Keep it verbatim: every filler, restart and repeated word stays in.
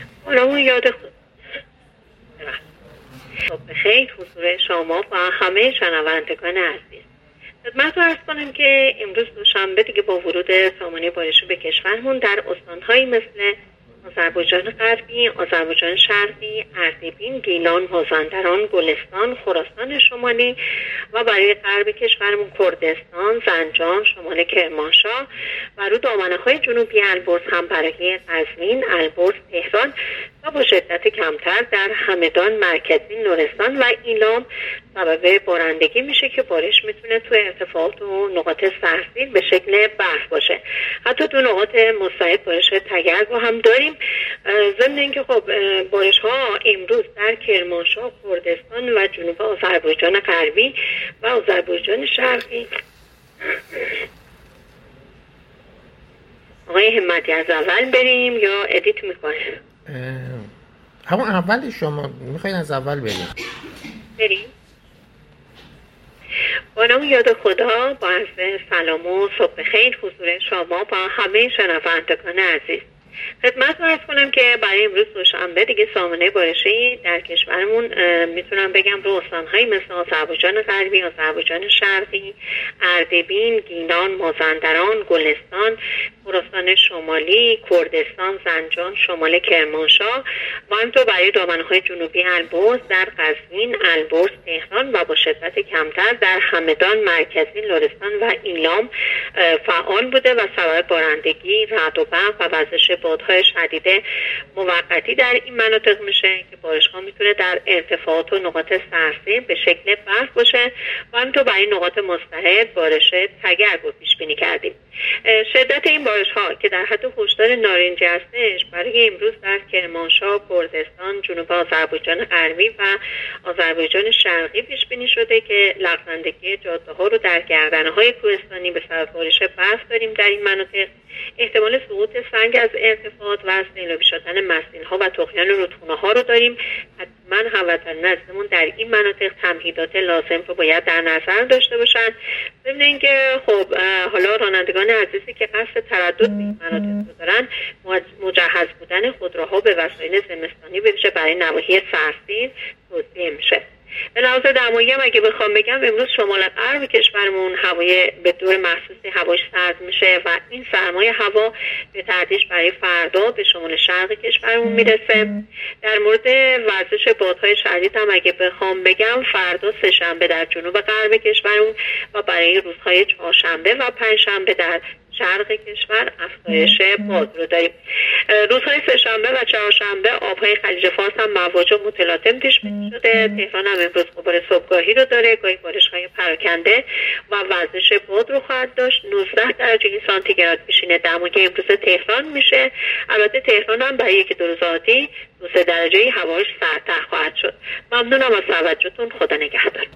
حالا یاد خود صبح بخیر حضور شما و همه شنوندگان عزیز. خدمت رو عرض کنم که امروز دوشنبه دیگه با ورود سامانه بارشی به کشورمون در استان‌هایی مثل آذربایجان غربی، آذربایجان شرقی، اردبیل، گیلان، مازندران، گلستان، خراسان شمالی و برای غرب کشورمون کردستان، زنجان، شمال کرمانشاه و رو دامنه‌های جنوبی البرز هم برای قزوین، البرز، تهران و با شدت کمتر در همدان، مرکزی، لرستان و ایلام سبب بارندگی میشه که بارش میتونه تو ارتفاعات و نقاط سرسیر به شکل برف باشه. حتی دو نقاط مستعد بارش تگرگ رو هم داریم. ضمن اینکه خب بارش ها امروز در کرمانشاه، کردستان و جنوب آذربایجان غربی و آذربایجان شرقی. آقای همتی از اول بریم یا ادیت میکنه؟ همون اول شما میخواین از اول بریم؟ بریم. با نام یاد خدا، با عرض سلام و صبح بخیر حضور شما با همه شنوندگان عزیز. خدمت رو عرض کنم که برای امروز دوشنبه دیگه سامانه بارشی در کشورمون میتونم بگم رو استان‌هایی مثل آذربایجان غربی، آذربایجان شرقی، اردبیل، گیلان، مازندران، گلستان، خراسان شمالی، کردستان، زنجان، شمال کرمانشاه و همینطور برای دامنه‌های جنوبی البرز در قزوین، البرز، تهران و با شدت کمتر در همدان، مرکزی، لرستان و ایلام فعال بوده و سبب بارندگی، رعد و برق و وزش بادهای شدید موقتی در این مناطق میشه که بارش‌ها میتونه در ارتفاعات و نقاط سرسیر به شکل برف باشه و همینطور برای نقاط مستعد بارش تگرگ رو پیش بینی کردیم. شدت این بارش‌ها که در حد هشدار نارنجی هستش برای امروز در کرمانشاه، کردستان، جنوب آذربایجان غربی و آذربایجان شرقی پیش بینی شده که لغزندگی جاده‌ها رو در گردنه‌های کوهستانی به سبب بارش برف داریم در این مناطق. احتمال سقوط سنگ از ارتفاعات و از سیلابی شدن مسیل‌ها و طغیان رودخانه‌ها رو داریم. حتما هموطنان عزیزمون در این مناطق تمهیدات لازم رو باید در نظر داشته باشن. ضمن اینکه خب حالا رانندگان عزیزی که قصد تردد به این مناطق رو دارن، مجهز بودن خودروها به وسایل زمستانی بشه برای نواحی سرسیر توصیه میشه. به لحاظ دمایی هم اگه بخوام بگم امروز شمال غرب کشورمون هوای به دور محسوسی هواش سرد میشه و این سرمای هوا به تدریج برای فردا به شمال شرق کشورمون میرسه. در مورد وزش بادهای شدید هم اگه بخوام بگم فردا سه شنبه در جنوب غرب کشورمون و برای روزهای چهارشنبه و پنجشنبه در شرق کشور افزایش باد رو داریم. روزهای سه‌شنبه و چهارشنبه آبهای خلیج فارس هم مواج متلاطم پیش بینی شده. تهران هم امروز غبار صبحگاهی رو داره، گاهی بارش‌های پراکنده و وزش باد رو خواهد داشت. نوزده درجه سانتیگراد پیشین دمای امروز تهران میشه. البته تهران هم برای یک دو روز آتی دو سه درجه هواش سردتر خواهد شد. ممنونم از توجهتون. خدا نگهدار.